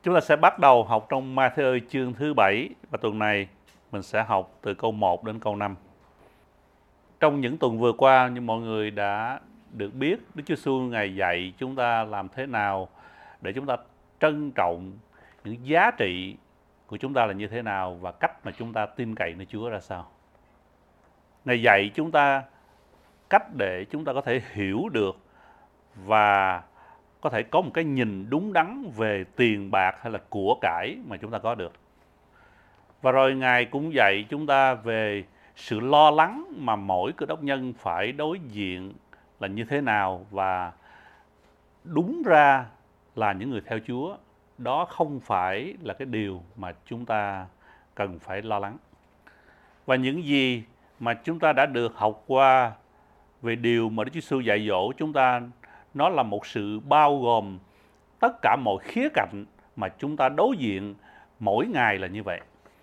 Chúng ta sẽ bắt đầu học trong Ma-thi-ơ chương thứ 7 và tuần này mình sẽ học từ câu 1 đến câu 5. Trong những tuần vừa qua, như mọi người đã được biết, Đức Chúa Giêsu Ngài dạy chúng ta làm thế nào để chúng ta trân trọng những giá trị của chúng ta là như thế nào và cách mà chúng ta tin cậy nơi Chúa ra sao. Ngài dạy chúng ta cách để chúng ta có thể hiểu được và có thể có một cái nhìn đúng đắn về tiền bạc hay là của cải mà chúng ta có được. Và rồi Ngài cũng dạy chúng ta về sự lo lắng mà mỗi cơ đốc nhân phải đối diện là như thế nào, và đúng ra là những người theo Chúa, đó không phải là cái điều mà chúng ta cần phải lo lắng. Và những gì mà chúng ta đã được học qua về điều mà Đức Chúa Giêsu dạy dỗ chúng ta, nó là một sự bao gồm tất cả mọi khía cạnh mà chúng ta đối diện mỗi ngày là như vậy.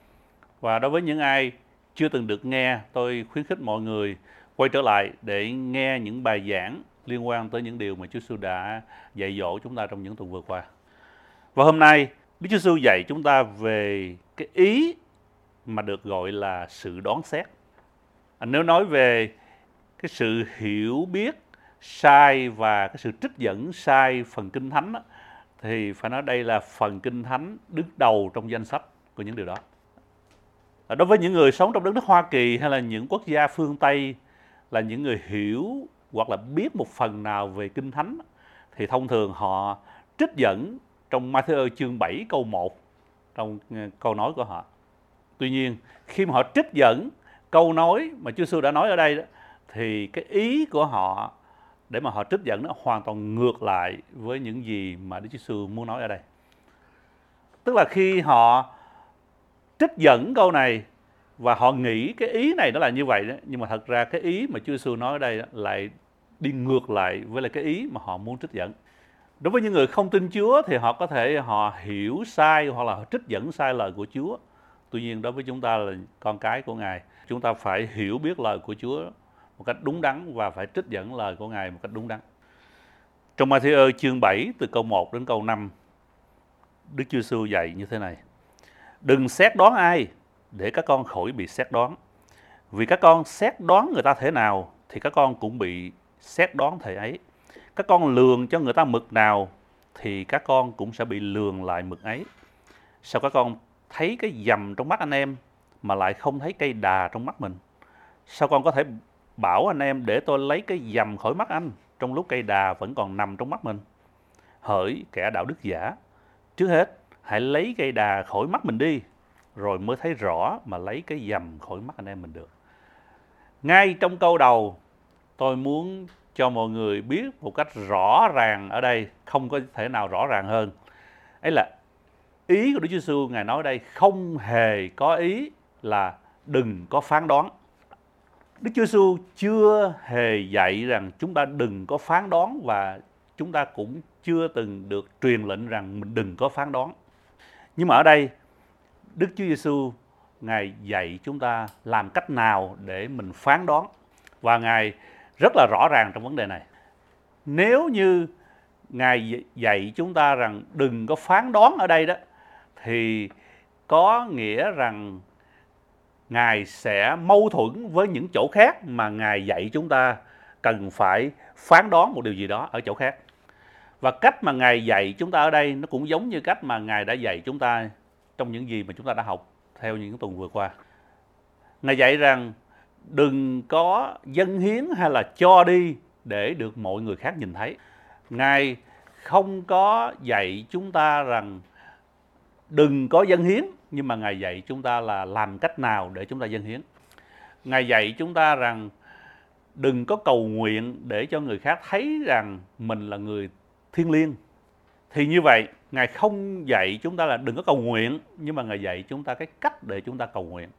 Và đối với những ai chưa từng được nghe, tôi khuyến khích mọi người quay trở lại để nghe những bài giảng liên quan tới những điều mà Chúa Giêsu đã dạy dỗ chúng ta trong những tuần vừa qua. Và hôm nay, Đức Chúa Giêsu dạy chúng ta về cái ý mà được gọi là sự đoán xét. Nếu nói về cái sự hiểu biết sai và cái sự trích dẫn sai phần Kinh Thánh đó, thì phải nói đây là phần Kinh Thánh đứng đầu trong danh sách của những điều đó. Đối với những người sống trong đất nước Hoa Kỳ hay là những quốc gia phương Tây, là những người hiểu hoặc là biết một phần nào về Kinh Thánh, thì thông thường họ trích dẫn trong Ma-thi-ơ chương 7 câu 1 trong câu nói của họ. Tuy nhiên, khi mà họ trích dẫn câu nói mà Chúa Giêsu đã nói ở đây đó, thì cái ý của họ để mà họ trích dẫn nó hoàn toàn ngược lại với những gì mà Đức Chúa Giêsu muốn nói ở đây. Tức là khi họ trích dẫn câu này và họ nghĩ cái ý này nó là như vậy đó, nhưng mà thật ra cái ý mà Chúa Giêsu nói ở đây đó, lại đi ngược lại với lại cái ý mà họ muốn trích dẫn. Đối với những người không tin Chúa thì họ có thể họ hiểu sai hoặc là họ trích dẫn sai lời của Chúa. Tuy nhiên đối với chúng ta là con cái của Ngài, chúng ta phải hiểu biết lời của Chúa một cách đúng đắn và phải trích dẫn lời của Ngài một cách đúng đắn. Trong Ma-thi-ơ chương 7 từ câu 1 đến câu 5, Đức Chúa Giêsu dạy như thế này: Đừng xét đoán ai để các con khỏi bị xét đoán. Vì các con xét đoán người ta thế nào thì các con cũng bị xét đoán thể ấy. Các con lường cho người ta mực nào thì các con cũng sẽ bị lường lại mực ấy. Sao các con thấy cái dầm trong mắt anh em mà lại không thấy cây đà trong mắt mình? Sao con có thể bảo anh em để tôi lấy cái dầm khỏi mắt anh trong lúc cây đà vẫn còn nằm trong mắt mình? Hỡi kẻ đạo đức giả, trước hết hãy lấy cây đà khỏi mắt mình đi, rồi mới thấy rõ mà lấy cái dầm khỏi mắt anh em mình được. Ngay trong câu đầu, tôi muốn cho mọi người biết một cách rõ ràng ở đây, không có thể nào rõ ràng hơn. Ấy là ý của Đức Chúa Giêsu Ngài nói ở đây không hề có ý là đừng có phán đoán. Đức Chúa Giêsu chưa hề dạy rằng chúng ta đừng có phán đoán, và chúng ta cũng chưa từng được truyền lệnh rằng mình đừng có phán đoán. Nhưng mà ở đây, Đức Chúa Giêsu Ngài dạy chúng ta làm cách nào để mình phán đoán, và Ngài rất là rõ ràng trong vấn đề này. Nếu như Ngài dạy chúng ta rằng đừng có phán đoán ở đây đó, thì có nghĩa rằng Ngài sẽ mâu thuẫn với những chỗ khác mà Ngài dạy chúng ta cần phải phán đoán một điều gì đó ở chỗ khác. Và cách mà Ngài dạy chúng ta ở đây nó cũng giống như cách mà Ngài đã dạy chúng ta trong những gì mà chúng ta đã học theo những tuần vừa qua. Ngài dạy rằng đừng có dâng hiến hay là cho đi để được mọi người khác nhìn thấy. Ngài không có dạy chúng ta rằng đừng có dâng hiến, nhưng mà Ngài dạy chúng ta là làm cách nào để chúng ta dâng hiến. Ngài dạy chúng ta rằng đừng có cầu nguyện để cho người khác thấy rằng mình là người thiêng liêng. Thì như vậy, Ngài không dạy chúng ta là đừng có cầu nguyện, nhưng mà Ngài dạy chúng ta cái cách để chúng ta cầu nguyện.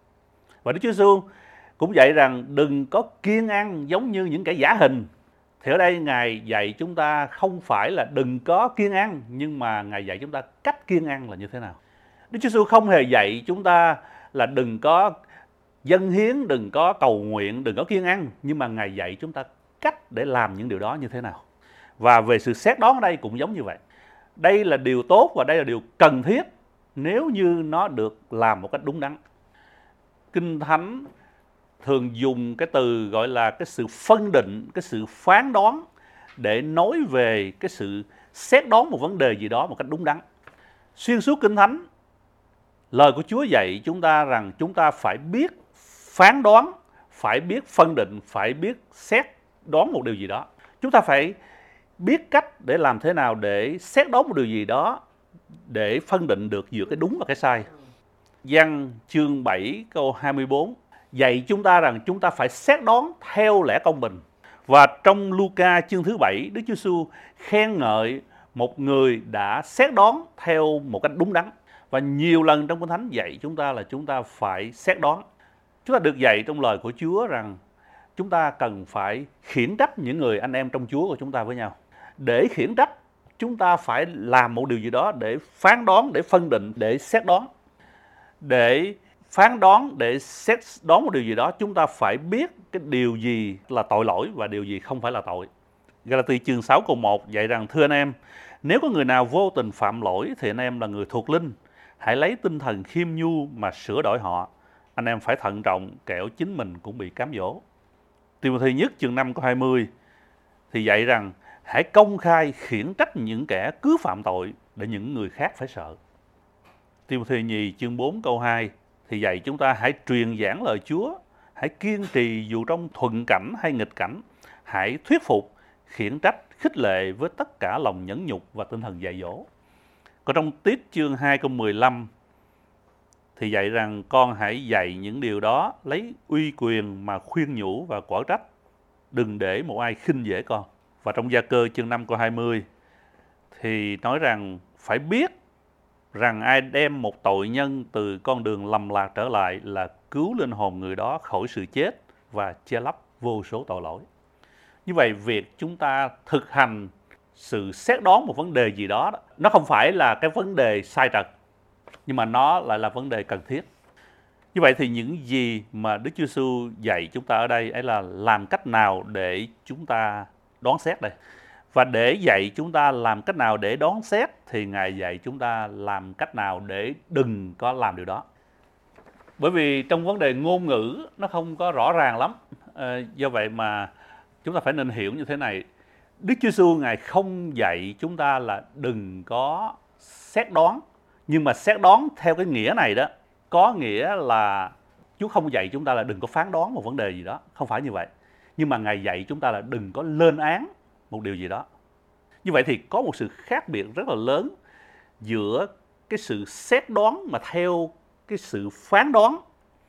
Và Đức Chúa Giêsu cũng dạy rằng đừng có kiêng ăn giống như những kẻ giả hình. Thì ở đây Ngài dạy chúng ta không phải là đừng có kiêng ăn, nhưng mà Ngài dạy chúng ta cách kiêng ăn là như thế nào. Đức Chúa Giêsu không hề dạy chúng ta là đừng có dâng hiến, đừng có cầu nguyện, đừng có kiêng ăn, nhưng mà Ngài dạy chúng ta cách để làm những điều đó như thế nào. Và về sự xét đoán ở đây cũng giống như vậy. Đây là điều tốt và đây là điều cần thiết nếu như nó được làm một cách đúng đắn. Kinh Thánh thường dùng cái từ gọi là cái sự phân định, cái sự phán đoán để nói về cái sự xét đoán một vấn đề gì đó một cách đúng đắn. Xuyên suốt Kinh Thánh, lời của Chúa dạy chúng ta rằng chúng ta phải biết phán đoán, phải biết phân định, phải biết xét đoán một điều gì đó. Chúng ta phải biết cách để làm thế nào để xét đoán một điều gì đó để phân định được giữa cái đúng và cái sai. Giăng chương 7 câu 24 dạy chúng ta rằng chúng ta phải xét đoán theo lẽ công bình. Và trong Luca chương thứ 7, Đức Chúa Giêsu khen ngợi một người đã xét đoán theo một cách đúng đắn. Và nhiều lần trong Kinh Thánh dạy chúng ta là chúng ta phải xét đoán. Chúng ta được dạy trong lời của Chúa rằng chúng ta cần phải khiển trách những người anh em trong Chúa của chúng ta với nhau. Để khiển trách, chúng ta phải làm một điều gì đó để phán đoán, để phân định, để xét đoán. Để phán đoán, để xét đoán một điều gì đó, chúng ta phải biết cái điều gì là tội lỗi và điều gì không phải là tội. Galati chương 6 câu 1 dạy rằng: thưa anh em, nếu có người nào vô tình phạm lỗi thì anh em là người thuộc linh, hãy lấy tinh thần khiêm nhu mà sửa đổi họ. Anh em phải thận trọng, kẻo chính mình cũng bị cám dỗ. Timôthê nhất chương 5 câu 20 thì dạy rằng hãy công khai khiển trách những kẻ cứ phạm tội để những người khác phải sợ. Timôthê nhì chương 4 câu 2 thì dạy chúng ta hãy truyền giảng lời Chúa, hãy kiên trì dù trong thuận cảnh hay nghịch cảnh, hãy thuyết phục, khiển trách, khích lệ với tất cả lòng nhẫn nhục và tinh thần dạy dỗ. Còn trong Tít chương 2 câu 15 thì dạy rằng con hãy dạy những điều đó, lấy uy quyền mà khuyên nhủ và quở trách, đừng để một ai khinh dễ con. Và trong Gia Cơ chương 5 câu 20 thì nói rằng phải biết rằng ai đem một tội nhân từ con đường lầm lạc trở lại là cứu linh hồn người đó khỏi sự chết và che lấp vô số tội lỗi. Như vậy, việc chúng ta thực hành sự xét đoán một vấn đề gì đó, nó không phải là cái vấn đề sai trật, nhưng mà nó lại là vấn đề cần thiết. Như vậy thì những gì mà Đức Chúa Giêsu dạy chúng ta ở đây ấy là làm cách nào để chúng ta đoán xét đây. Và để dạy chúng ta làm cách nào để đoán xét thì Ngài dạy chúng ta làm cách nào để đừng có làm điều đó. Bởi vì trong vấn đề ngôn ngữ nó không có rõ ràng lắm. Do vậy mà chúng ta phải nên hiểu như thế này. Đức Chúa Giêsu Ngài không dạy chúng ta là đừng có xét đoán, nhưng mà xét đoán theo cái nghĩa này đó, có nghĩa là Chúa không dạy chúng ta là đừng có phán đoán một vấn đề gì đó, không phải như vậy. Nhưng mà Ngài dạy chúng ta là đừng có lên án một điều gì đó. Như vậy thì có một sự khác biệt rất là lớn giữa cái sự xét đoán mà theo cái sự phán đoán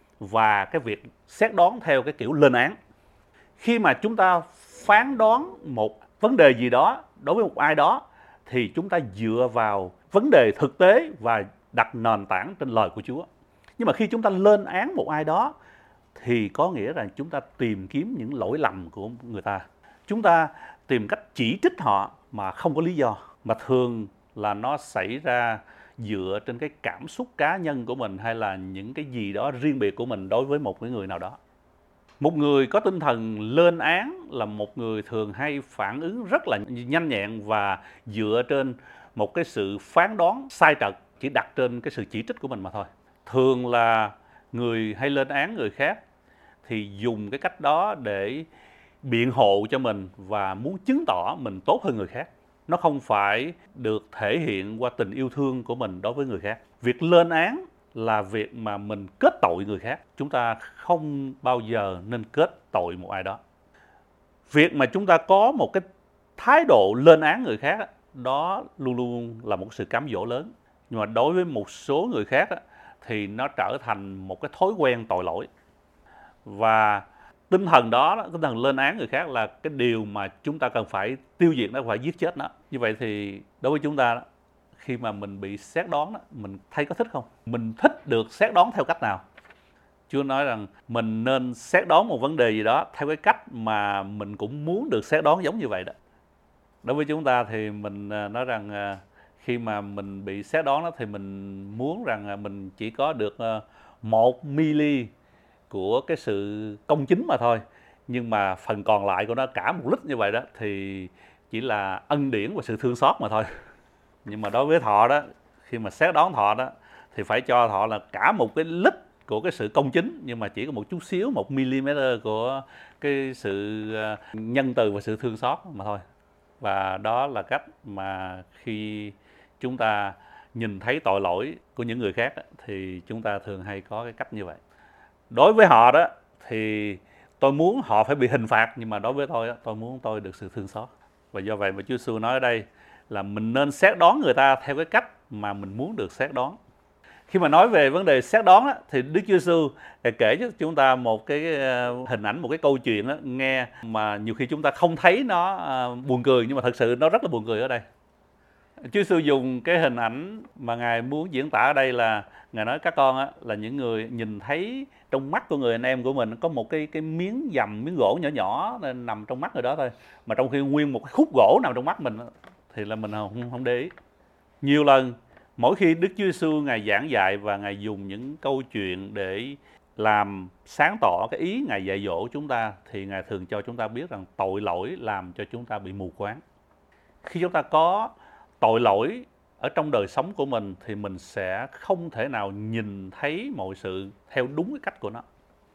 và cái việc xét đoán theo cái kiểu lên án. Khi mà chúng ta phán đoán một vấn đề gì đó đối với một ai đó thì chúng ta dựa vào vấn đề thực tế và đặt nền tảng trên lời của Chúa. Nhưng mà khi chúng ta lên án một ai đó thì có nghĩa rằng chúng ta tìm kiếm những lỗi lầm của người ta. Chúng ta tìm cách chỉ trích họ mà không có lý do, mà thường là nó xảy ra dựa trên cái cảm xúc cá nhân của mình hay là những cái gì đó riêng biệt của mình đối với một người nào đó. Một người có tinh thần lên án là một người thường hay phản ứng rất là nhanh nhẹn và dựa trên một cái sự phán đoán sai trật chỉ đặt trên cái sự chỉ trích của mình mà thôi. Thường là người hay lên án người khác thì dùng cái cách đó để biện hộ cho mình và muốn chứng tỏ mình tốt hơn người khác. Nó không phải được thể hiện qua tình yêu thương của mình đối với người khác. Việc lên án là việc mà mình kết tội người khác. Chúng ta không bao giờ nên kết tội một ai đó. Việc mà chúng ta có một cái thái độ lên án người khác, đó luôn luôn là một sự cám dỗ lớn. Nhưng mà đối với một số người khác thì nó trở thành một cái thói quen tội lỗi. Và tinh thần đó, tinh thần lên án người khác là cái điều mà chúng ta cần phải tiêu diệt nó, phải giết chết nó. Như vậy thì đối với chúng ta, khi mà mình bị xét đoán, mình thấy có thích không? Mình thích được xét đoán theo cách nào? Chúa nói rằng mình nên xét đoán một vấn đề gì đó theo cái cách mà mình cũng muốn được xét đoán giống như vậy đó. Đối với chúng ta thì mình nói rằng khi mà mình bị xét đoán đó thì mình muốn rằng mình chỉ có được 1 mili của cái sự công chính mà thôi. Nhưng mà phần còn lại của nó cả 1 lít như vậy đó thì chỉ là ân điển và sự thương xót mà thôi. Nhưng mà đối với Thọ đó, khi mà xét đoán Thọ đó, thì phải cho Thọ là cả một cái lít của cái sự công chính, nhưng mà chỉ có một chút xíu, 1 mm của cái sự nhân từ và sự thương xót mà thôi. Và đó là cách mà khi chúng ta nhìn thấy tội lỗi của những người khác thì chúng ta thường hay có cái cách như vậy. Đối với họ đó thì tôi muốn họ phải bị hình phạt, nhưng mà đối với tôi tôi muốn tôi được sự thương xót. Và do vậy mà Chúa Giêsu nói ở đây là mình nên xét đoán người ta theo cái cách mà mình muốn được xét đoán. Khi mà nói về vấn đề xét đoán á, thì Đức Chúa Giêsu kể cho chúng ta một cái hình ảnh, một cái câu chuyện á, nghe mà nhiều khi chúng ta không thấy nó buồn cười, nhưng mà thật sự nó rất là buồn cười ở đây. Chúa Giêsu dùng cái hình ảnh mà Ngài muốn diễn tả ở đây là Ngài nói các con á, là những người nhìn thấy trong mắt của người anh em của mình có một cái miếng dầm, miếng gỗ nhỏ nhỏ nằm trong mắt người đó thôi, mà trong khi nguyên một cái khúc gỗ nằm trong mắt mình thì là mình không để ý. Nhiều lần mỗi khi Đức Chúa Giêsu Ngài giảng dạy và Ngài dùng những câu chuyện để làm sáng tỏ cái ý Ngài dạy dỗ chúng ta, thì Ngài thường cho chúng ta biết rằng tội lỗi làm cho chúng ta bị mù quáng. Khi chúng ta có tội lỗi ở trong đời sống của mình thì mình sẽ không thể nào nhìn thấy mọi sự theo đúng cái cách của nó.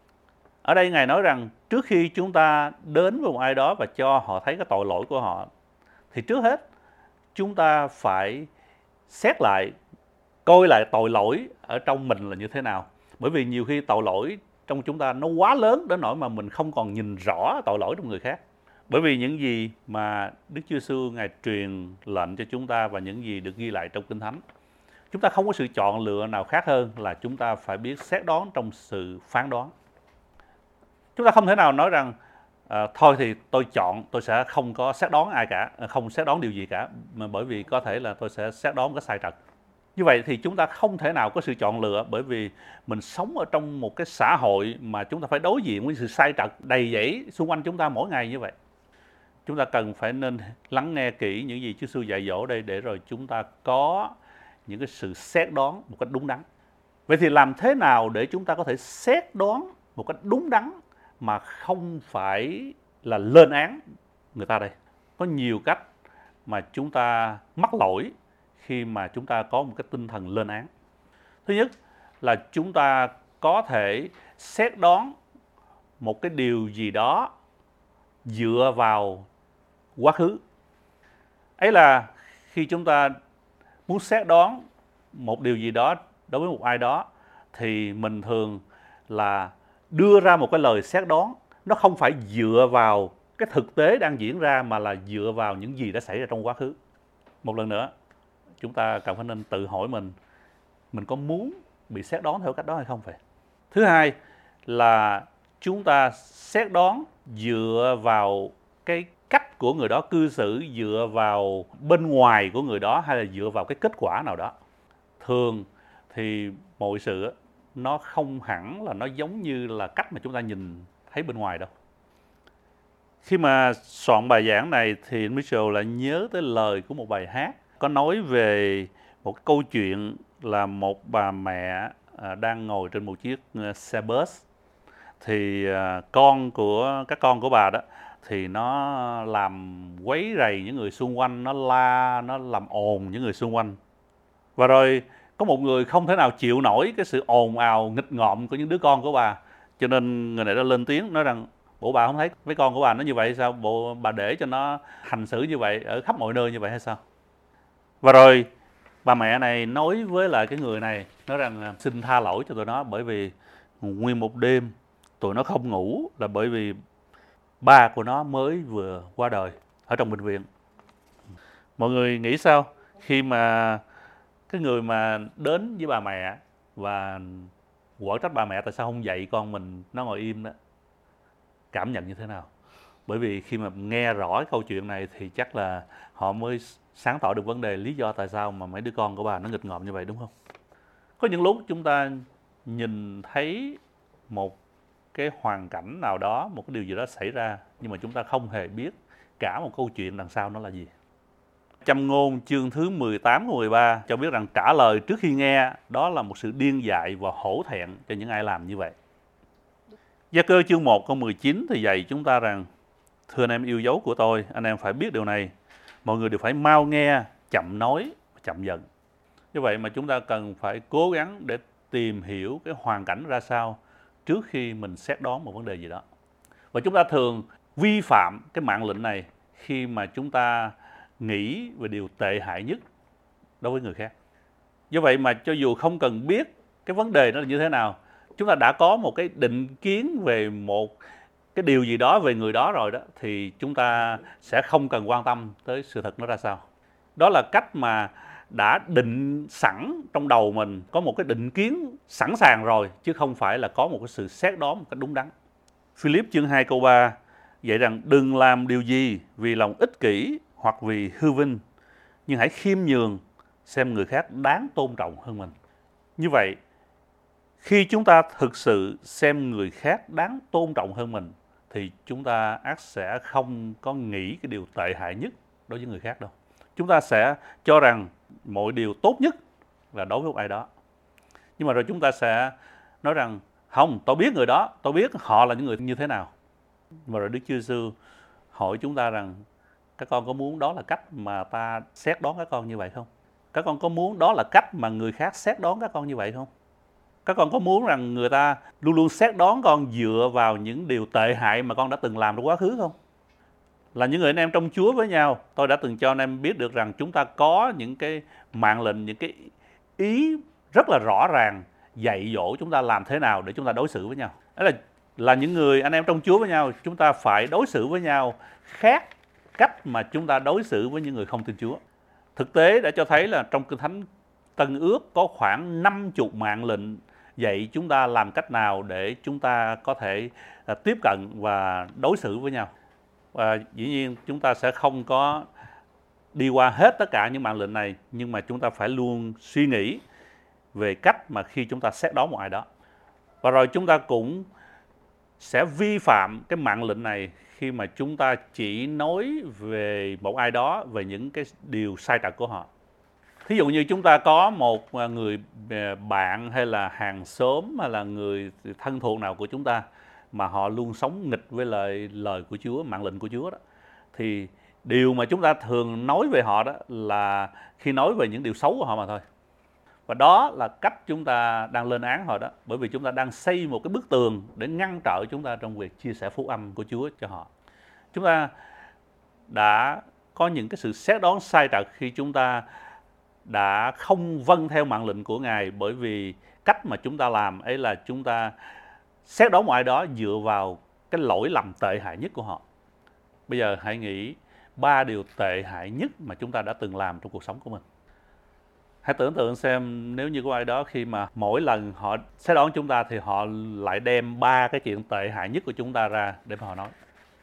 Ở đây Ngài nói rằng trước khi chúng ta đến với một ai đó và cho họ thấy cái tội lỗi của họ, thì trước hết chúng ta phải xét lại, coi lại tội lỗi ở trong mình là như thế nào. Bởi vì nhiều khi tội lỗi trong chúng ta nó quá lớn đến nỗi mà mình không còn nhìn rõ tội lỗi trong người khác. Bởi vì những gì mà Đức Chúa Giêsu Ngài truyền lệnh cho chúng ta và những gì được ghi lại trong Kinh Thánh, chúng ta không có sự chọn lựa nào khác hơn là chúng ta phải biết xét đoán trong sự phán đoán. Chúng ta không thể nào nói rằng thôi thì tôi chọn, tôi sẽ không có xét đoán ai cả, không xét đoán điều gì cả, mà bởi vì có thể là tôi sẽ xét đoán cái sai trật. Như vậy thì chúng ta không thể nào có sự chọn lựa, bởi vì mình sống ở trong một cái xã hội mà chúng ta phải đối diện với sự sai trật đầy dẫy xung quanh chúng ta mỗi ngày như vậy. Chúng ta cần phải nên lắng nghe kỹ những gì Chúa Giêsu dạy dỗ đây, để rồi chúng ta có những cái sự xét đoán một cách đúng đắn. Vậy thì làm thế nào để chúng ta có thể xét đoán một cách đúng đắn mà không phải là lên án người ta đây? Có nhiều cách mà chúng ta mắc lỗi khi mà chúng ta có một cái tinh thần lên án. Thứ nhất là chúng ta có thể xét đoán một cái điều gì đó dựa vào quá khứ. Ấy là khi chúng ta muốn xét đoán một điều gì đó đối với một ai đó, thì mình thường là đưa ra một cái lời xét đoán, nó không phải dựa vào cái thực tế đang diễn ra, mà là dựa vào những gì đã xảy ra trong quá khứ. Một lần nữa, chúng ta cần phải nên tự hỏi mình có muốn bị xét đoán theo cách đó hay không vậy? Thứ hai là chúng ta xét đoán dựa vào cái cách của người đó cư xử, dựa vào bên ngoài của người đó, hay là dựa vào cái kết quả nào đó. Thường thì mọi sự nó không hẳn là nó giống như là cách mà chúng ta nhìn thấy bên ngoài đâu. Khi mà soạn bài giảng này thì Mitchell lại nhớ tới lời của một bài hát có nói về một câu chuyện là một bà mẹ đang ngồi trên một chiếc xe bus. Thì các con của bà đó thì nó làm quấy rầy những người xung quanh, nó la, nó làm ồn những người xung quanh. Và rồi có một người không thể nào chịu nổi cái sự ồn ào nghịch ngợm của những đứa con của bà, cho nên người này đã lên tiếng nói rằng bộ bà không thấy mấy con của bà nó như vậy sao, bộ bà để cho nó hành xử như vậy ở khắp mọi nơi như vậy hay sao? Và rồi bà mẹ này nói với lại cái người này, nói rằng xin tha lỗi cho tụi nó, bởi vì nguyên một đêm tụi nó không ngủ là bởi vì ba của nó mới vừa qua đời ở trong bệnh viện. Mọi người nghĩ sao khi mà cái người mà đến với bà mẹ và quở trách bà mẹ tại sao không dạy con mình nó ngồi im đó, cảm nhận như thế nào? Bởi vì khi mà nghe rõ câu chuyện này thì chắc là họ mới sáng tỏ được vấn đề lý do tại sao mà mấy đứa con của bà nó nghịch ngợm như vậy, đúng không? Có những lúc chúng ta nhìn thấy một cái hoàn cảnh nào đó, một cái điều gì đó xảy ra, nhưng mà chúng ta không hề biết cả một câu chuyện đằng sau nó là gì. Châm ngôn chương thứ 18 của 13 cho biết rằng trả lời trước khi nghe đó là một sự điên dại và hổ thẹn cho những ai làm như vậy. Gia Cơ chương 1 câu 19 thì dạy chúng ta rằng: thưa anh em yêu dấu của tôi, anh em phải biết điều này, mọi người đều phải mau nghe, chậm nói, chậm dần. Như vậy mà chúng ta cần phải cố gắng để tìm hiểu cái hoàn cảnh ra sao trước khi mình xét đoán một vấn đề gì đó. Và chúng ta thường vi phạm cái mạng lệnh này khi mà chúng ta nghĩ về điều tệ hại nhất đối với người khác. Do vậy mà cho dù không cần biết cái vấn đề nó là như thế nào, chúng ta đã có một cái định kiến về một cái điều gì đó về người đó rồi đó, thì chúng ta sẽ không cần quan tâm tới sự thật nó ra sao. Đó là cách mà đã định sẵn trong đầu mình, có một cái định kiến sẵn sàng rồi, chứ không phải là có một cái sự xét đoán một cách đúng đắn. Philip chương 2 câu 3 dạy rằng đừng làm điều gì vì lòng ích kỷ hoặc vì hư vinh, nhưng hãy khiêm nhường, xem người khác đáng tôn trọng hơn mình. Như vậy, khi chúng ta thực sự xem người khác đáng tôn trọng hơn mình, thì chúng ta ắt sẽ không có nghĩ cái điều tệ hại nhất đối với người khác đâu. Chúng ta sẽ cho rằng mọi điều tốt nhất là đối với một ai đó. Nhưng mà rồi chúng ta sẽ nói rằng không, tôi biết người đó, tôi biết họ là những người như thế nào. Mà rồi Đức Chúa Giêsu hỏi chúng ta rằng các con có muốn đó là cách mà ta xét đoán các con như vậy không? Các con có muốn đó là cách mà người khác xét đoán các con như vậy không? Các con có muốn rằng người ta luôn luôn xét đoán con dựa vào những điều tệ hại mà con đã từng làm trong quá khứ không? Là những người anh em trong Chúa với nhau, tôi đã từng cho anh em biết được rằng chúng ta có những cái mạng lệnh, những cái ý rất là rõ ràng dạy dỗ chúng ta làm thế nào để chúng ta đối xử với nhau. Đó là những người anh em trong Chúa với nhau, chúng ta phải đối xử với nhau khác cách mà chúng ta đối xử với những người không tin Chúa. Thực tế đã cho thấy là trong Kinh Thánh Tân Ước có khoảng 50 mạng lệnh dạy chúng ta làm cách nào để chúng ta có thể tiếp cận và đối xử với nhau. Và dĩ nhiên chúng ta sẽ không có đi qua hết tất cả những mạng lệnh này, nhưng mà chúng ta phải luôn suy nghĩ về cách mà khi chúng ta xét đoán một ai đó. Và rồi chúng ta cũng sẽ vi phạm cái mạng lệnh này khi mà chúng ta chỉ nói về một ai đó, về những cái điều sai trật của họ. Thí dụ như chúng ta có một người bạn hay là hàng xóm hay là người thân thuộc nào của chúng ta mà họ luôn sống nghịch với lời của Chúa, mạng lệnh của Chúa đó, thì điều mà chúng ta thường nói về họ đó là khi nói về những điều xấu của họ mà thôi. Và đó là cách chúng ta đang lên án họ đó, bởi vì chúng ta đang xây một cái bức tường để ngăn trở chúng ta trong việc chia sẻ phúc âm của Chúa cho họ. Chúng ta đã có những cái sự xét đoán sai trật khi chúng ta đã không vâng theo mạng lệnh của Ngài, bởi vì cách mà chúng ta làm ấy là chúng ta xét đoán một ai đó dựa vào cái lỗi lầm tệ hại nhất của họ. Bây giờ hãy nghĩ 3 điều tệ hại nhất mà chúng ta đã từng làm trong cuộc sống của mình. Hãy tưởng tượng xem nếu như có ai đó khi mà mỗi lần họ xét đoán chúng ta thì họ lại đem 3 cái chuyện tệ hại nhất của chúng ta ra để mà họ nói.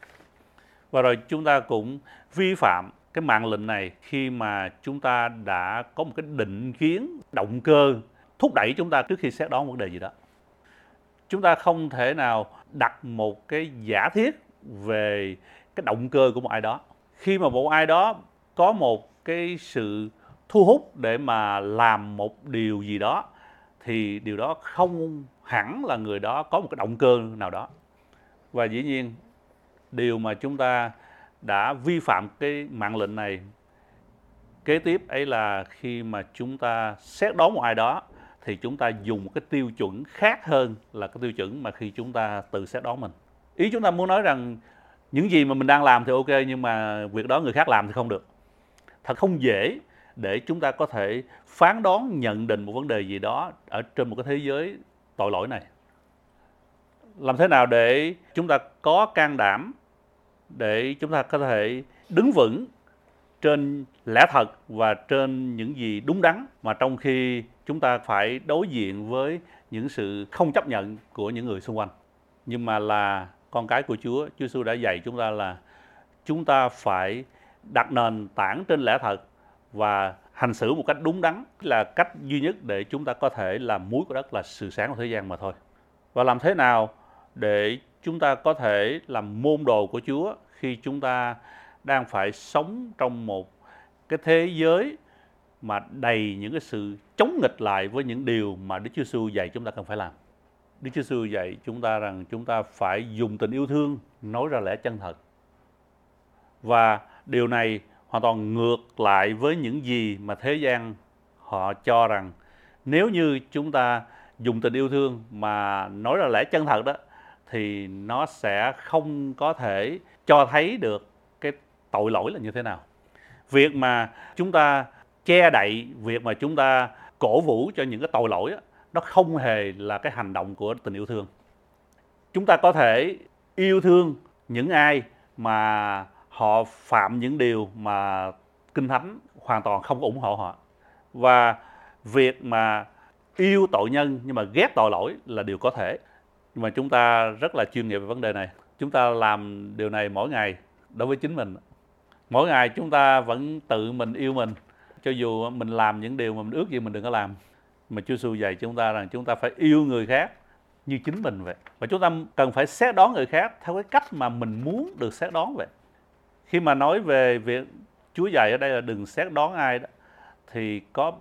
Và rồi chúng ta cũng vi phạm cái mạng lệnh này khi mà chúng ta đã có một cái định kiến, động cơ thúc đẩy chúng ta trước khi xét đoán vấn đề gì đó. Chúng ta không thể nào đặt một cái giả thiết về cái động cơ của một ai đó. Khi mà một ai đó có một cái sự thu hút để mà làm một điều gì đó, thì điều đó không hẳn là người đó có một cái động cơ nào đó. Và dĩ nhiên điều mà chúng ta đã vi phạm cái mạng lệnh này kế tiếp ấy là khi mà chúng ta xét đoán một ai đó thì chúng ta dùng một cái tiêu chuẩn khác hơn là cái tiêu chuẩn mà khi chúng ta tự xét đoán mình. Ý chúng ta muốn nói rằng những gì mà mình đang làm thì ok, nhưng mà việc đó người khác làm thì không được. Thật không dễ để chúng ta có thể phán đoán, nhận định một vấn đề gì đó ở trên một cái thế giới tội lỗi này. Làm thế nào để chúng ta có can đảm để chúng ta có thể đứng vững trên lẽ thật và trên những gì đúng đắn, mà trong khi chúng ta phải đối diện với những sự không chấp nhận của những người xung quanh. Nhưng mà là con cái của Chúa, Chúa Giêsu đã dạy chúng ta là chúng ta phải đặt nền tảng trên lẽ thật và hành xử một cách đúng đắn, là cách duy nhất để chúng ta có thể làm muối của đất, là sự sáng của thế gian mà thôi. Và làm thế nào để chúng ta có thể làm môn đồ của Chúa khi chúng ta đang phải sống trong một cái thế giới mà đầy những cái sự chống nghịch lại với những điều mà Đức Chúa Giêsu dạy chúng ta cần phải làm. Đức Chúa Giêsu dạy chúng ta rằng chúng ta phải dùng tình yêu thương nói ra lẽ chân thật. Và điều này hoàn toàn ngược lại với những gì mà thế gian họ cho rằng nếu như chúng ta dùng tình yêu thương mà nói ra lẽ chân thật đó, thì nó sẽ không có thể cho thấy được cái tội lỗi là như thế nào. Việc mà chúng ta che đậy, việc mà chúng ta cổ vũ cho những cái tội lỗi đó, nó không hề là cái hành động của tình yêu thương. Chúng ta có thể yêu thương những ai mà họ phạm những điều mà Kinh Thánh hoàn toàn không ủng hộ họ. Và việc mà yêu tội nhân nhưng mà ghét tội lỗi là điều có thể. Nhưng mà chúng ta rất là chuyên nghiệp về vấn đề này. Chúng ta làm điều này mỗi ngày đối với chính mình. Mỗi ngày chúng ta vẫn tự mình yêu mình. Cho dù mình làm những điều mà mình ước gì mình đừng có làm. Mà Chúa Giêsu dạy chúng ta rằng chúng ta phải yêu người khác như chính mình vậy. Và chúng ta cần phải xét đoán người khác theo cái cách mà mình muốn được xét đoán vậy. Khi mà nói về việc Chúa dạy ở đây là đừng xét đoán ai đó, thì có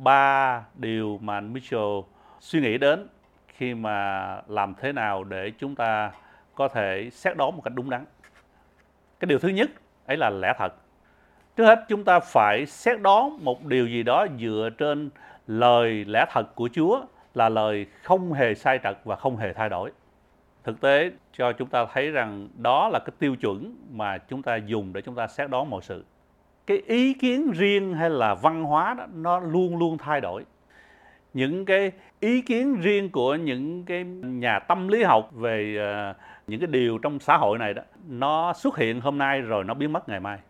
3 điều mà Mitchell suy nghĩ đến khi mà làm thế nào để chúng ta có thể xét đoán một cách đúng đắn. Cái điều thứ nhất ấy là lẽ thật. Trước hết chúng ta phải xét đoán một điều gì đó dựa trên lời lẽ thật của Chúa, là lời không hề sai trật và không hề thay đổi. Thực tế cho chúng ta thấy rằng đó là cái tiêu chuẩn mà chúng ta dùng để chúng ta xét đoán mọi sự. Cái ý kiến riêng hay là văn hóa đó, nó luôn luôn thay đổi. Những cái ý kiến riêng của những cái nhà tâm lý học về những cái điều trong xã hội này đó, nó xuất hiện hôm nay rồi nó biến mất ngày mai.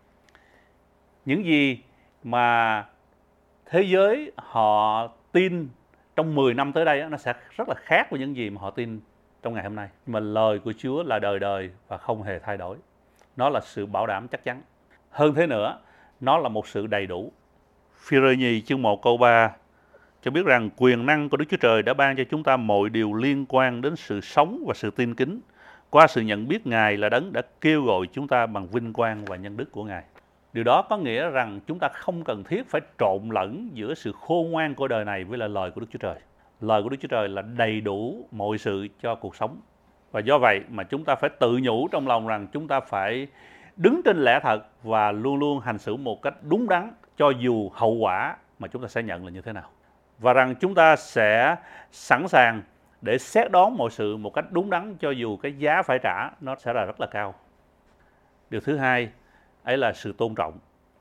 Những gì mà thế giới họ tin trong 10 năm tới đây đó, nó sẽ rất là khác với những gì mà họ tin trong ngày hôm nay. Nhưng mà lời của Chúa là đời đời và không hề thay đổi. Nó là sự bảo đảm chắc chắn. Hơn thế nữa, nó là một sự đầy đủ. Phi-rơ nhì chương 1 câu 3 cho biết rằng quyền năng của Đức Chúa Trời đã ban cho chúng ta mọi điều liên quan đến sự sống và sự tin kính, qua sự nhận biết Ngài là Đấng đã kêu gọi chúng ta bằng vinh quang và nhân đức của Ngài. Điều đó có nghĩa rằng chúng ta không cần thiết phải trộn lẫn giữa sự khôn ngoan của đời này với lời của Đức Chúa Trời. Lời của Đức Chúa Trời là đầy đủ mọi sự cho cuộc sống. Và do vậy mà chúng ta phải tự nhủ trong lòng rằng chúng ta phải đứng trên lẽ thật và luôn luôn hành xử một cách đúng đắn, cho dù hậu quả mà chúng ta sẽ nhận là như thế nào. Và rằng chúng ta sẽ sẵn sàng để xét đoán mọi sự một cách đúng đắn, cho dù cái giá phải trả nó sẽ là rất là cao. Điều thứ hai ấy là sự tôn trọng.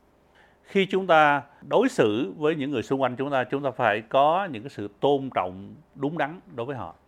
Khi chúng ta đối xử với những người xung quanh chúng ta phải có những cái sự tôn trọng đúng đắn đối với họ.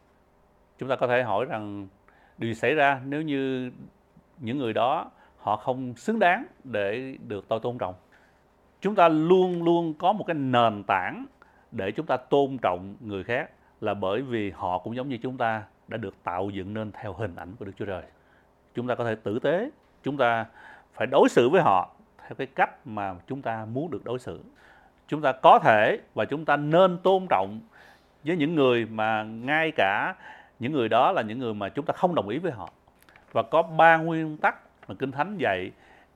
Chúng ta có thể hỏi rằng điều gì xảy ra nếu như những người đó họ không xứng đáng để được tôi tôn trọng. Chúng ta luôn luôn có một cái nền tảng để chúng ta tôn trọng người khác, là bởi vì họ cũng giống như chúng ta đã được tạo dựng nên theo hình ảnh của Đức Chúa Trời. Chúng ta có thể tử tế, chúng ta phải đối xử với họ theo cái cách mà chúng ta muốn được đối xử. Chúng ta có thể và chúng ta nên tôn trọng với những người mà ngay cả những người đó là những người mà chúng ta không đồng ý với họ. Và có 3 nguyên tắc mà Kinh Thánh dạy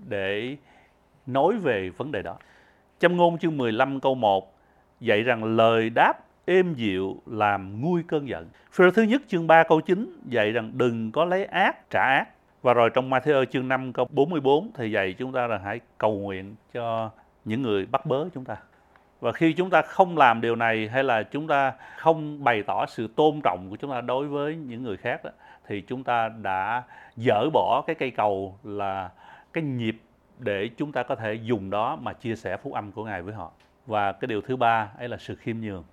để nói về vấn đề đó. Châm ngôn chương 15 câu 1 dạy rằng lời đáp êm dịu làm nguôi cơn giận. Phi-rơ thứ nhất chương 3 câu 9 dạy rằng đừng có lấy ác trả ác. Và rồi trong Ma-thi-ơ chương 5 câu 44 thì dạy chúng ta rằng hãy cầu nguyện cho những người bắt bớ chúng ta. Và khi chúng ta không làm điều này, hay là chúng ta không bày tỏ sự tôn trọng của chúng ta đối với những người khác đó, thì chúng ta đã dỡ bỏ cái cây cầu là cái nhịp để chúng ta có thể dùng đó mà chia sẻ phúc âm của Ngài với họ. Và cái điều thứ ba ấy là sự khiêm nhường.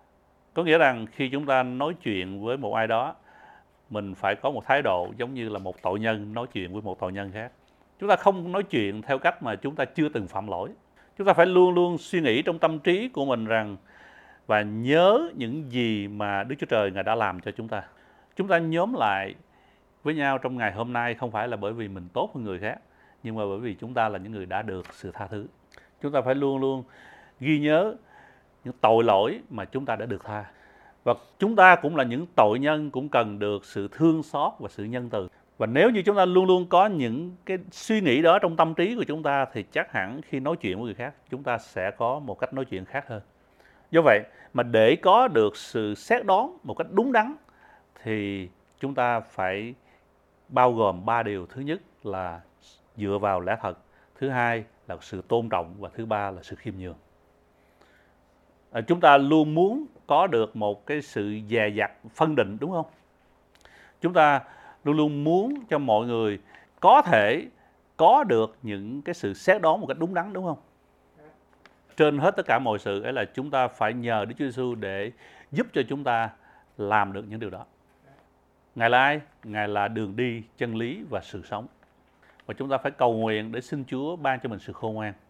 Có nghĩa rằng khi chúng ta nói chuyện với một ai đó, mình phải có một thái độ giống như là một tội nhân nói chuyện với một tội nhân khác. Chúng ta không nói chuyện theo cách mà chúng ta chưa từng phạm lỗi. Chúng ta phải luôn luôn suy nghĩ trong tâm trí của mình rằng và nhớ những gì mà Đức Chúa Trời Ngài đã làm cho chúng ta. Chúng ta nhóm lại với nhau trong ngày hôm nay không phải là bởi vì mình tốt hơn người khác, nhưng mà bởi vì chúng ta là những người đã được sự tha thứ. Chúng ta phải luôn luôn ghi nhớ những tội lỗi mà chúng ta đã được tha. Và chúng ta cũng là những tội nhân, cũng cần được sự thương xót và sự nhân từ. Và nếu như chúng ta luôn luôn có những cái suy nghĩ đó trong tâm trí của chúng ta, thì chắc hẳn khi nói chuyện với người khác, chúng ta sẽ có một cách nói chuyện khác hơn. Do vậy mà để có được sự xét đoán một cách đúng đắn, thì chúng ta phải bao gồm 3 điều. Thứ nhất là dựa vào lẽ thật. Thứ hai là sự tôn trọng, và thứ ba là sự khiêm nhường. Chúng ta luôn muốn có được một cái sự dè dặt phân định, đúng không? Chúng ta luôn luôn muốn cho mọi người có thể có được những cái sự xét đoán một cách đúng đắn, đúng không? Trên hết tất cả mọi sự ấy là chúng ta phải nhờ Đức Chúa Giêsu để giúp cho chúng ta làm được những điều đó. Ngài là ai? Ngài là đường đi, chân lý và sự sống. Và chúng ta phải cầu nguyện để xin Chúa ban cho mình sự khôn ngoan.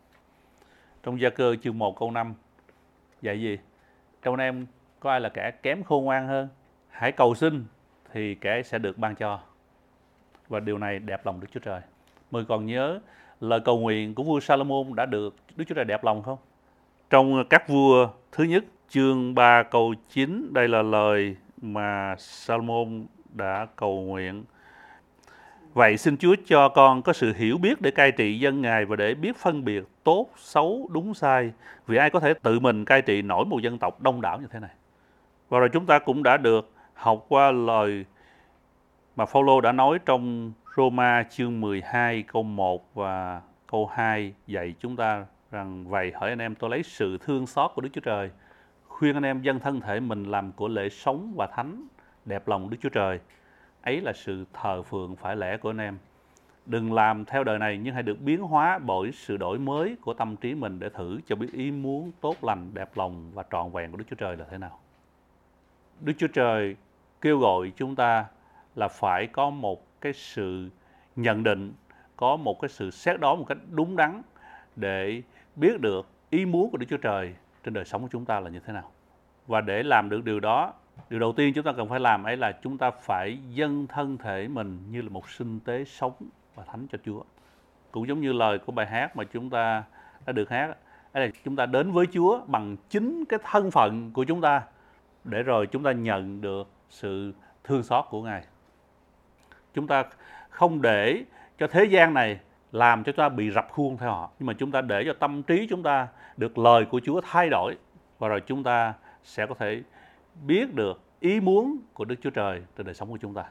Trong Gia Cơ chương 1 câu 5 dạy gì? Trong anh em có ai là kẻ kém khôn ngoan hơn? Hãy cầu xin thì kẻ sẽ được ban cho. Và điều này đẹp lòng Đức Chúa Trời. Mời còn nhớ lời cầu nguyện của vua Salomon đã được Đức Chúa Trời đẹp lòng không? Trong Các Vua thứ nhất chương 3 câu 9, đây là lời mà Salomon đã cầu nguyện. Vậy xin Chúa cho con có sự hiểu biết để cai trị dân Ngài và để biết phân biệt tốt, xấu, đúng sai. Vì ai có thể tự mình cai trị nổi một dân tộc đông đảo như thế này. Và rồi chúng ta cũng đã được học qua lời mà Phaolô đã nói trong Roma chương 12 câu 1 và câu 2 dạy chúng ta rằng: vậy hỡi anh em, tôi lấy sự thương xót của Đức Chúa Trời khuyên anh em dâng thân thể mình làm của lễ sống và thánh, đẹp lòng Đức Chúa Trời. Ấy là sự thờ phượng phải lẽ của anh em. Đừng làm theo đời này, nhưng hãy được biến hóa bởi sự đổi mới của tâm trí mình để thử cho biết ý muốn tốt lành, đẹp lòng và trọn vẹn của Đức Chúa Trời là thế nào. Đức Chúa Trời kêu gọi chúng ta là phải có một cái sự nhận định, có một cái sự xét đoán một cách đúng đắn để biết được ý muốn của Đức Chúa Trời trên đời sống của chúng ta là như thế nào. Và để làm được điều đó, điều đầu tiên chúng ta cần phải làm ấy là chúng ta phải dâng thân thể mình như là một sinh tế sống và thánh cho Chúa. Cũng giống như lời của bài hát mà chúng ta đã được hát, ấy là chúng ta đến với Chúa bằng chính cái thân phận của chúng ta, để rồi chúng ta nhận được sự thương xót của Ngài. Chúng ta không để cho thế gian này làm cho chúng ta bị rập khuôn theo họ, nhưng mà chúng ta để cho tâm trí chúng ta được lời của Chúa thay đổi, và rồi chúng ta sẽ có thể biết được ý muốn của Đức Chúa Trời trên đời sống của chúng ta.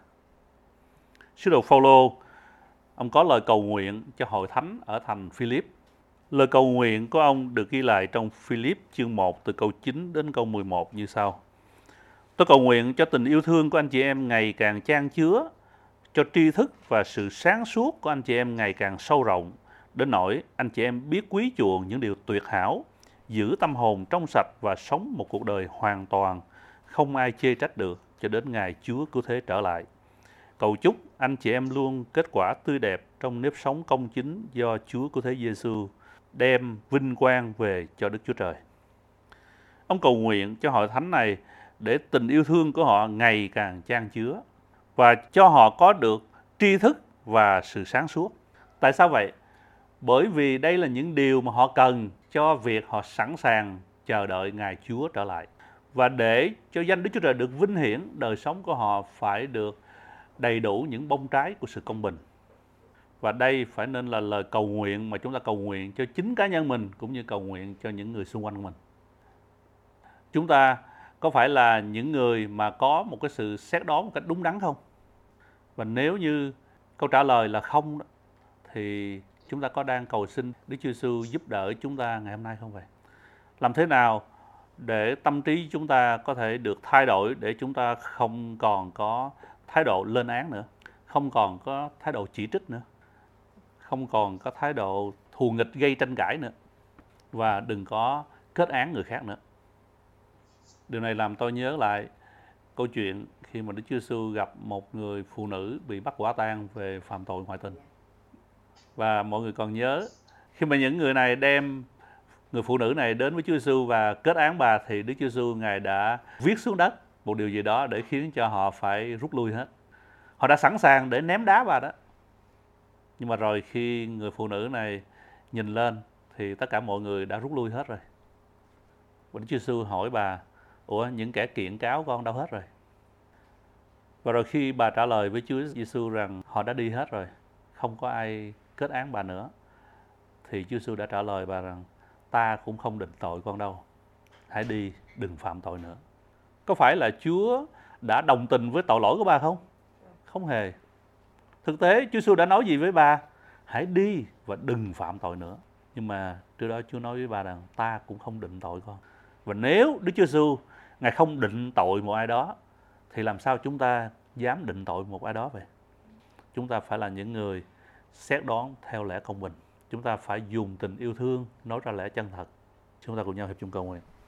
Sứ đồ Phaolô, ông có lời cầu nguyện cho hội thánh ở thành Philip. Lời cầu nguyện của ông được ghi lại trong Philip chương 1 từ câu 9 đến câu 11 như sau: tôi cầu nguyện cho tình yêu thương của anh chị em ngày càng chan chứa, cho tri thức và sự sáng suốt của anh chị em ngày càng sâu rộng, đến nỗi anh chị em biết quý chuộng những điều tuyệt hảo, giữ tâm hồn trong sạch và sống một cuộc đời hoàn toàn, không ai chê trách được cho đến ngày Chúa cứu thế trở lại. Cầu chúc anh chị em luôn kết quả tươi đẹp trong nếp sống công chính do Chúa cứu thế Giêsu đem vinh quang về cho Đức Chúa Trời. Ông cầu nguyện cho hội thánh này để tình yêu thương của họ ngày càng chan chứa và cho họ có được tri thức và sự sáng suốt. Tại sao vậy? Bởi vì đây là những điều mà họ cần cho việc họ sẵn sàng chờ đợi ngày Chúa trở lại. Và để cho danh Đức Chúa Trời được vinh hiển, đời sống của họ phải được đầy đủ những bông trái của sự công bình. Và đây phải nên là lời cầu nguyện mà chúng ta cầu nguyện cho chính cá nhân mình, cũng như cầu nguyện cho những người xung quanh mình. Chúng ta có phải là những người mà có một cái sự xét đoán một cách đúng đắn không? Và nếu như câu trả lời là không, thì chúng ta có đang cầu xin Đức Chúa Giêsu giúp đỡ chúng ta ngày hôm nay không vậy? Làm thế nào để tâm trí chúng ta có thể được thay đổi, để chúng ta không còn có thái độ lên án nữa, không còn có thái độ chỉ trích nữa, không còn có thái độ thù nghịch gây tranh cãi nữa, và đừng có kết án người khác nữa. Điều này làm tôi nhớ lại câu chuyện khi mà Đức Chúa Giêsu gặp một người phụ nữ bị bắt quả tang về phạm tội ngoại tình. Và mọi người còn nhớ khi mà những người này đem người phụ nữ này đến với Chúa Giêsu và kết án bà, thì Đức Chúa Giêsu Ngài đã viết xuống đất một điều gì đó để khiến cho họ phải rút lui hết. Họ đã sẵn sàng để ném đá bà đó. Nhưng mà rồi khi người phụ nữ này nhìn lên thì tất cả mọi người đã rút lui hết rồi. Và Đức Chúa Giêsu hỏi bà: ủa, những kẻ kiện cáo con đâu hết rồi? Và rồi khi bà trả lời với Chúa Giêsu rằng họ đã đi hết rồi, không có ai kết án bà nữa, thì Chúa Giêsu đã trả lời bà rằng: ta cũng không định tội con đâu, hãy đi, đừng phạm tội nữa. Có phải là Chúa đã đồng tình với tội lỗi của bà không? Không hề. Thực tế Chúa Giêsu đã nói gì với bà? hãy đi và đừng phạm tội nữa. Nhưng mà trước đó Chúa nói với bà rằng ta cũng không định tội con. Và nếu Đức Chúa Giêsu Ngài không định tội một ai đó thì làm sao chúng ta dám định tội một ai đó vậy? Chúng ta phải là những người xét đoán theo lẽ công bình. Chúng ta phải dùng tình yêu thương nói ra lẽ chân thật. Chúng ta cùng nhau hiệp chung cầu nguyện.